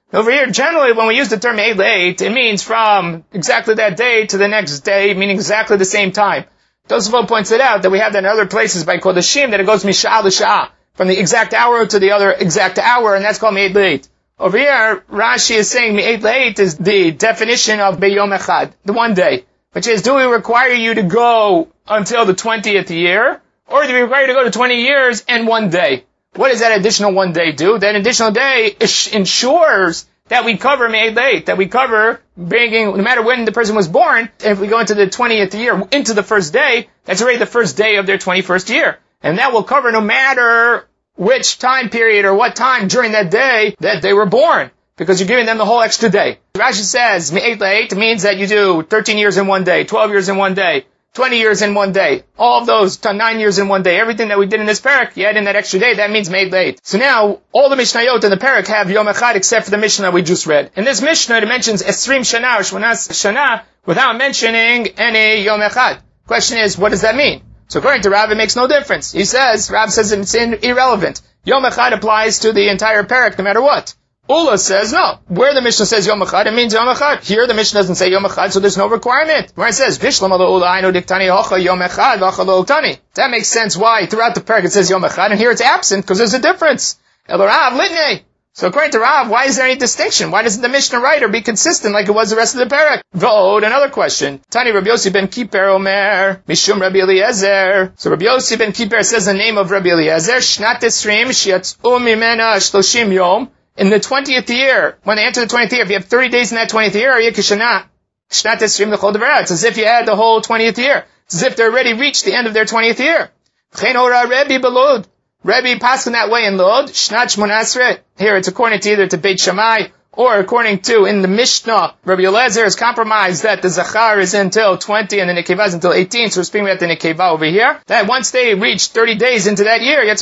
Over here, generally, when we use the term Me'ed Le'et, it means from exactly that day to the next day, meaning exactly the same time. Tosafot points it out that we have that in other places by Kodashim, that it goes Misha'ah l'Sha'ah, from the exact hour to the other exact hour, and that's called Me'ed Le'et. Over here, Rashi is saying Me'ed Le'et is the definition of Beyom Echad, the one day, which is, do we require you to go until the twentieth year, or do we require you to go to twenty years and one day? What does that additional one day do? That additional day ensures that we cover Me'ed Le'et, that we cover bringing, no matter when the person was born, if we go into the twentieth year, into the first day, that's already the first day of their twenty-first year. And that will cover no matter which time period or what time during that day that they were born, because you're giving them the whole extra day. Rashi says, Me'ed Le'et means that you do thirteen years in one day, twelve years in one day, twenty years in one day, all of those, nine years in one day, everything that we did in this parak, you add in that extra day, that means Me'ed Le'et. So now, all the Mishnayot in the parak have Yom Echad except for the Mishnah we just read. In this Mishnah, it mentions Esrim Shana or Shmonas Shana without mentioning any Yom Echad. Question is, what does that mean? So according to Rav, it makes no difference. He says, Rav says it's irrelevant. Yom Echad applies to the entire parak no matter what. Ula says, no. Where the Mishnah says Yom Echad, it means Yom Echad. Here the Mishnah doesn't say Yom Echad, so there's no requirement. Where it says, Vishlam ala Ula ainu diktani hocha Yom Echad v'acha lo uktani. That makes sense why throughout the parak it says Yom Echad, and here it's absent, because there's a difference. El Rav litnei. So according to Rav, why is there any distinction? Why doesn't the Mishnah writer be consistent like it was the rest of the parak? V'od, another question. Tani Rabbi Yossi ben Kiper Omer, Mishum Rabbi Eliezer. So Rabbi Yossi ben Kiper says the name of Rabbi Eliezer, Shnat Esrim, Shiatzu Mimena Shloshim Yom. In the twentieth year, when they enter the twentieth year, if you have thirty days in that twentieth year, Ariyah Kishana, Shnat Esrim L'chol Devarat. It's as if you had the whole twentieth year. It's as if they already reached the end of their twentieth year. Chen Ora Rebbe Belod. Rebbe passed in that way in Lod, Shnat Shmonasret. Here it's according to either to Beit Shammai, or according to, in the Mishnah, Rabbi Eliezer is compromised that the Zachar is until twenty and the Nekeva is until eighteen, so we're speaking about the Nekeva over here. That once they reach thirty days into that year, it's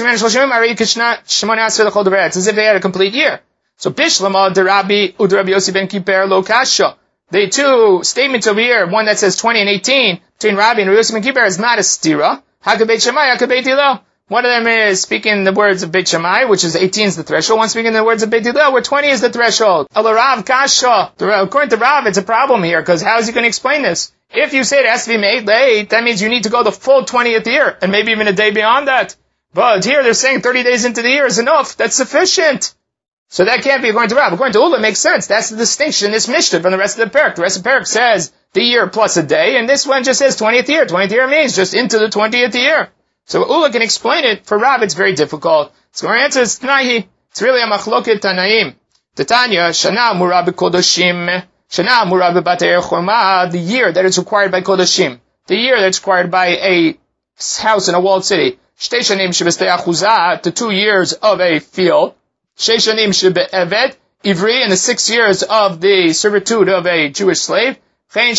as if they had a complete year. So Bishlama, the Rabbi, Ud Rabbi Yossi ben Kiper, Lo Kasha. The two statements over here, one that says twenty and eighteen, between Rabbi and Rabbi Yossi ben Kiper is not a stira. Hakab Beit Shammai, Hakab Beit Hillel. One of them is speaking the words of Beit Shammai, which is eighteen is the threshold. One speaking the words of Beit Hillel, where twenty is the threshold. Al Rav Kasha. According to Rav, it's a problem here, because how is he going to explain this? If you say it has to be Me'ed Le'et, that means you need to go the full twentieth year, and maybe even a day beyond that. But here they're saying thirty days into the year is enough. That's sufficient. So that can't be according to Rav. According to Ula, it makes sense. That's the distinction in this Mishnah from the rest of the parak. The rest of the parak says the year plus a day, and this one just says twentieth year. twentieth year means just into the twentieth year. So Ula can explain it. For Rav, it's very difficult. So our answer is Tanahi. It's really a machloket Tanaim. Titania, Shana Murab Kodoshim. Shana Murab Batei Chorma, the year that is required by Kodoshim. The year that's required by a house in a walled city. Shtei Shanim Shebestei Achuzah, the two years of a field. Shei Shanim Shebe'eved, Ivri, in the six years of the servitude of a Jewish slave. Here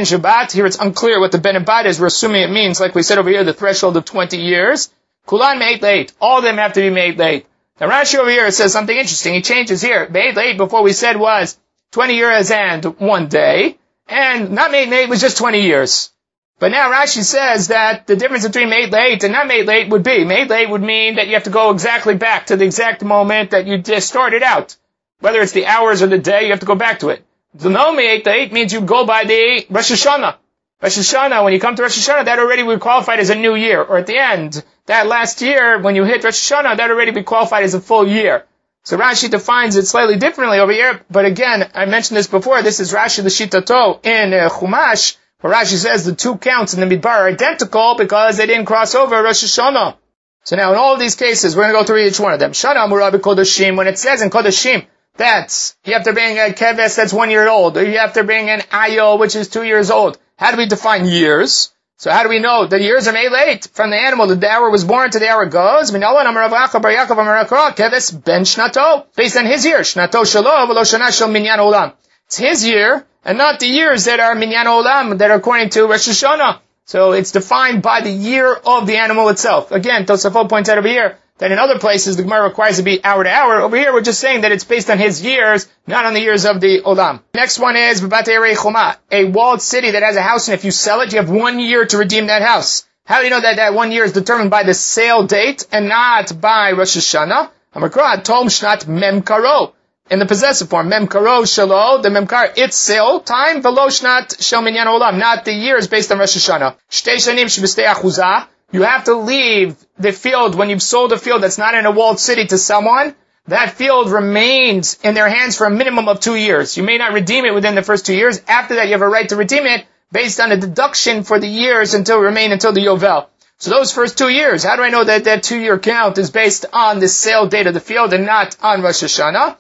it's unclear what the ben Abad is. We're assuming it means, like we said over here, the threshold of twenty years. Kulan Me'ed Le'et. All of them have to be Me'ed Le'et. Now Rashi over here says something interesting. He changes here. Me'ed Le'et before we said was twenty years and one day. And not Me'ed Le'et was just twenty years. But now Rashi says that the difference between Me'ed Le'et and not Me'ed Le'et would be, Me'ed Le'et would mean that you have to go exactly back to the exact moment that you just started out. Whether it's the hours or the day, you have to go back to it. The no Me'ed Le'et means you go by the Rosh Hashanah. Rosh Hashanah, when you come to Rosh Hashanah, that already would be qualified as a new year. Or at the end, that last year, when you hit Rosh Hashanah, that already be qualified as a full year. So Rashi defines it slightly differently over here. But again, I mentioned this before, this is Rashi L'Shitato in uh, Chumash, where Rashi says the two counts in the Midbar are identical because they didn't cross over Rosh Hashanah. So now in all of these cases, we're going to go through each one of them. Shana Murabi Kodashim, when it says in Kodashim, that's, you have to bring a keves that's one year old, or you have to bring an ayo, which is two years old. How do we define years? So how do we know the years are Me'ed Le'et from the animal, the hour was born to the hour goes? Keves ben shnato, based on his year. Shnato shelo, v'lo shana shel minyan olam. It's his year, and not the years that are minyan olam, that are according to Rosh Hashanah. So it's defined by the year of the animal itself. Again, Tosafot points out over here that in other places the Gemara requires to be hour to hour. Over here we're just saying that it's based on his years, not on the years of the Olam. Next one is B'batei Choma, a walled city that has a house, and if you sell it, you have one year to redeem that house. How do you know that that one year is determined by the sale date and not by Rosh Hashanah? Amakra Tom Shnat Mem Karo. in the possessive form. Mem karo shalo, the memkar, its sale time, velo shnat shel minyan olam, not the years based on Rosh Hashanah. Shtei shanim shebestei achuzah, you have to leave the field when you've sold a field that's not in a walled city to someone. That field remains in their hands for a minimum of two years. You may not redeem it within the first two years. After that, you have a right to redeem it based on a deduction for the years until remain until the Yovel. So those first two years, how do I know that that two-year count is based on the sale date of the field and not on Rosh Hashanah?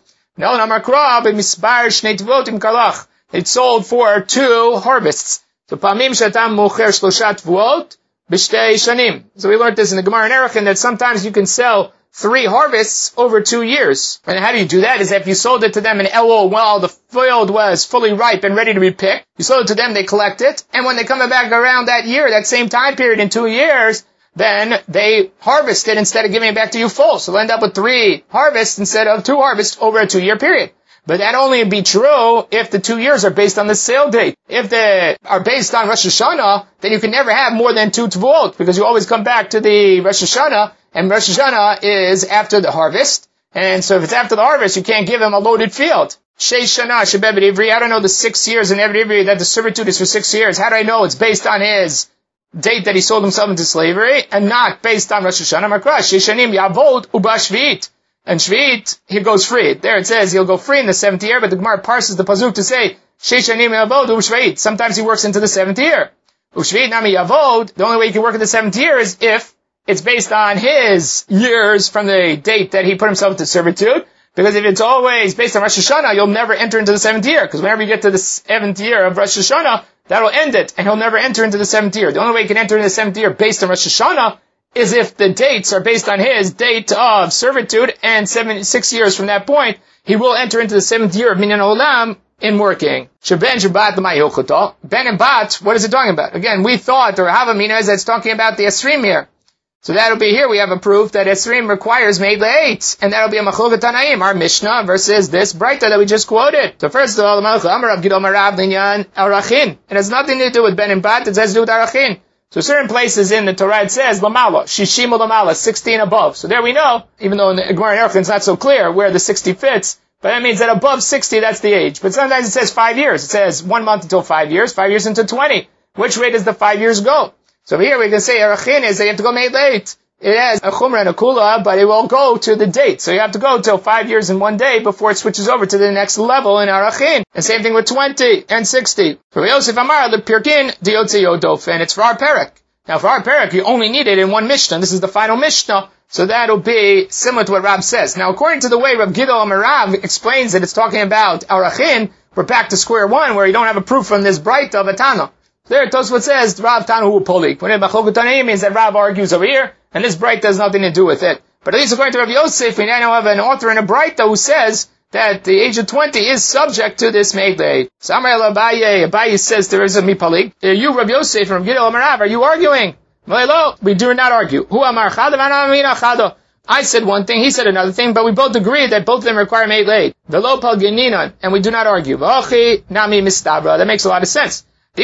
It's sold for two harvests. So pamim shatam mocher shloshat vuot b'shtei shanim. So we learned this in the Gemara in Erechim that sometimes you can sell three harvests over two years. And how do you do that? Is that if you sold it to them in Elul while the field was fully ripe and ready to be picked, you sold it to them, they collect it, and when they come back around that year, that same time period in two years, then they harvest it instead of giving it back to you full. So they'll end up with three harvests instead of two harvests over a two-year period. But that only be true if the two years are based on the sale date. If they are based on Rosh Hashanah, then you can never have more than two Tvuot, because you always come back to the Rosh Hashanah, and Rosh Hashanah is after the harvest. And so if it's after the harvest, you can't give him a loaded field. Sheish Shana Shebebed Ivri, I don't know the six years in Ebed Ivri that the servitude is for six years. How do I know it's based on his date that he sold himself into slavery and not based on Rosh Hashanah? Makra, Sheish Shanim Yavod Uba Shvit. And Shvit, he goes free. There it says he'll go free in the seventh year, but the Gemara parses the pasuk to say, Sheish Shanim Yavod Uba Shvit. Sometimes he works into the seventh year. Ushvit Nami Yavod, the only way he can work in the seventh year is if it's based on his years from the date that he put himself into servitude. Because if it's always based on Rosh Hashanah, you'll never enter into the seventh year. Because whenever you get to the seventh year of Rosh Hashanah, that'll end it, and he'll never enter into the seventh year. The only way he can enter into the seventh year based on Rosh Hashanah is if the dates are based on his date of servitude, and seven, six years from that point, he will enter into the seventh year of Minyan Olam in working. Sheben Shabbat L'Mayochoto. Ben and Bat, what is it talking about? Again, we thought, or Havamina, is that it's talking about the Esrim here. So that'll be here, we have a proof that Esrim requires made late, and that'll be a Machloket Tanaim, our Mishnah, versus this Breita that we just quoted. So first of all, the Malach Amar Rav Gidol Marav Linyan Arachin. It has nothing to do with Ben and Bat, it has to do with Arachin. So certain places in the Torah it says, Lamala, Shishim Lamala, sixteen above. So there we know, even though in the Gemara and Erechim it's not so clear where the sixty fits, but that means that above sixty, that's the age. But sometimes it says five years. It says one month until five years, five years until twenty. Which way does the five years go? So here we can say Erachin is that you have to go made late. It has a Chumrah and a Kula, but it will go to the date. So you have to go till five years and one day before it switches over to the next level in Arachin. And same thing with twenty and sixty. For Yosef Amar, the Pirkin, Diotze Yodof, and it's for our Perek. Now for our Perek, you only need it in one Mishnah. This is the final Mishnah. So that'll be similar to what Rav says. Now according to the way Rav Gidol Amar Rav explains that it's talking about Arachin, we're back to square one where you don't have a proof from this Breita of Atana. There, Tosfot says, Rav Tanu Polik. When it Machloket Tanaim means that Rav argues over here, and this Breita has nothing to do with it. But at least according to Rav Yosef, we now have an author in a Breita who says that the age of twenty is subject to this Meidlei. So Amar El Abaye, Abaye says there is a Mipalik. You, Rav Yosef, from Gidol Amar Rav, are you arguing? Well, we do not argue. Who Amar Chada Vanamina Chada? I said one thing, he said another thing, but we both agree that both of them require Meidlei. Velo Palgeninan, and we do not argue. V'ochi Nami Mistabra. That makes a lot of sense.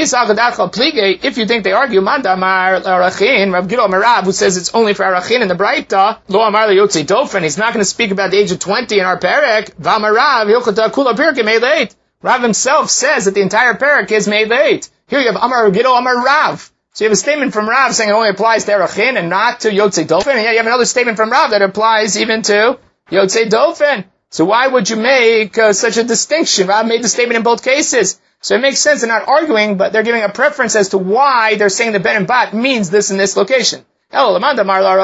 If you think they argue, Mandamar Arachin, Rav Gidol Marav, who says it's only for Arachin in the Breita, Lo Amar Yotze Dofen, he's not going to speak about the age of twenty in our Perek. V'amarav Hilchata Kula Perek made late. Rav himself says that the entire Perek is made late. Here you have Amar Gidol Amar Rav. So you have a statement from Rav saying it only applies to Arachin and not to Yotze Dofen, and yet you have another statement from Rav that applies even to Yotze Dofen. So why would you make uh, such a distinction? Rav made the statement in both cases. So it makes sense they're not arguing, but they're giving a preference as to why they're saying the Ben and Bat means this in this location. The one, I'm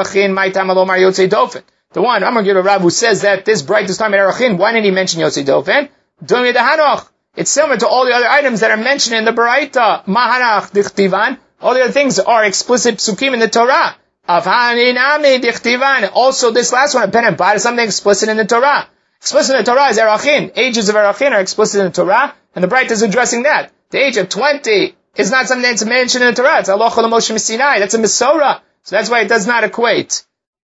going to give a Rav who says that this bright is talking about Arachin. Why didn't he mention Yotze Dofen? It's similar to all the other items that are mentioned in the Baraita. Mahanach dichtivan. All the other things are explicit psukim in the Torah. Also, this last one, Ben and Bat, is something explicit in the Torah. Explicit in the Torah is Arachin. Ages of Arachin are explicit in the Torah, and the Breita is addressing that. The age of twenty is not something that's mentioned in the Torah. It's Alocha L'Moshe Sinai. That's a Mesorah. So that's why it does not equate.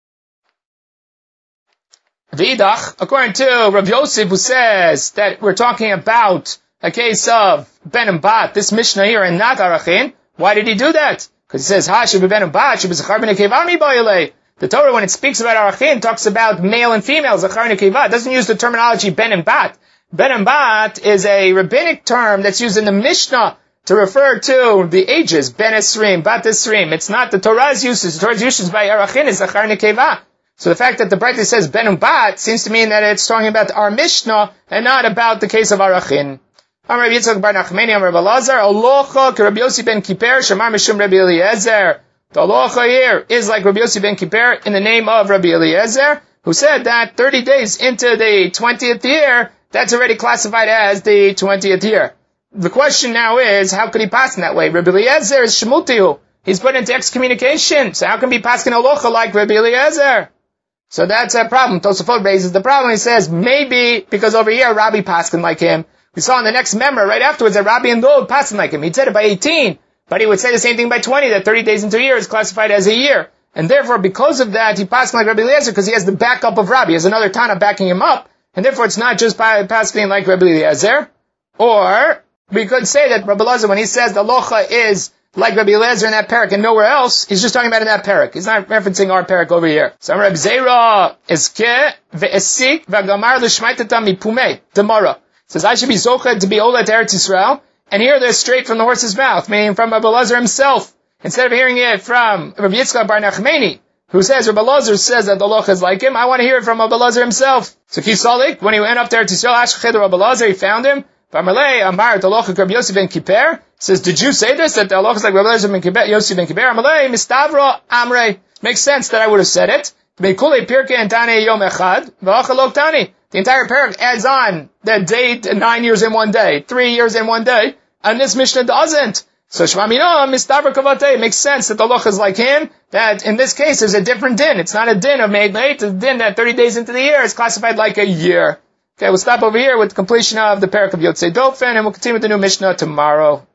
V'idach, according to Rav Yosef, who says that we're talking about a case of Ben and Bat, this Mishnah here, and not Arachin, why did he do that? Because he says, Ha, Shebe Ben and Bat, Shebe Zechar Ben Nekevar Mi Ba'yalei. The Torah, when it speaks about arachin, talks about male and female, zachar and nekeva. It doesn't use the terminology ben and bat. Ben and bat is a rabbinic term that's used in the Mishnah to refer to the ages, ben esrim, bat esrim. It's not the Torah's usage. The Torah's usage by arachin is zachar and nekeva. So the fact that the Braita says ben and bat seems to mean that it's talking about our Mishnah and not about the case of arachin. Amar Rabbi Yitzchak bar Nachmani, Amar Rabbi Elazar, Alocha ke Rabbi Yossi ben Kippur, Shamar Mishum Rabbi Eliezer. The alocha here is like Rabbi Yossi ben Kippur in the name of Rabbi Eliezer, who said that thirty days into the twentieth year, that's already classified as the twentieth year. The question now is, how could he pass in that way? Rabbi Eliezer is Shemutihu. He's put into excommunication. So how can he pass in alocha like Rabbi Eliezer? So that's a problem. Tosafot raises the problem. He says, maybe because over here Rabbi Paskin like him. We saw in the next member right afterwards that Rabbi and Lod Paskin like him. He said it by eighteen. But he would say the same thing by twenty, that thirty days into a year is classified as a year. And therefore, because of that, he passed like Rabbi Eliezer because he has the backup of Rabbi. He has another Tana backing him up. And therefore, it's not just passing like Rabbi Eliezer. Or, we could say that Rabbi Eliezer, when he says the locha is like Rabbi Eliezer in that parak and nowhere else, he's just talking about in that parak. He's not referencing our parak over here. So, Rabbi Zera is ke ve'esik v'gamar l'shmaitata mipumei tomorrow. Says, I should be zocheh to be olet Eretz Yisrael. And here they're straight from the horse's mouth, meaning from Rabbi Elazar himself. Instead of hearing it from Rabbi Yitzchak bar Nachmani, who says Rabbi Elazar says that the locha is like him, I want to hear it from Rabbi Elazar himself. So Kisalik, when he went up there to Yisrael, Ashkeched Rabbi Elazar, he found him. Amarle, Amar, the locha Rabbi Yossi ben Kippur, says, did you say this, that the locha is like Rabbi Elazar ben Kippur, Yossi ben Kippur? Amarle, Mistavro, Amre. Makes sense that I would have said it. Meikule pirke and tane yom echad, v'acha lok tani. The entire parak adds on that date, nine years in one day, three years in one day. And this Mishnah doesn't. So Shmamino, Mistavra Kavate, it makes sense that the locha is like him, that in this case there's a different din. It's not a din of made late, it's a din that thirty days into the year is classified like a year. Okay, we'll stop over here with the completion of the parak of Yotzei Dofen, and we'll continue with the new Mishnah tomorrow.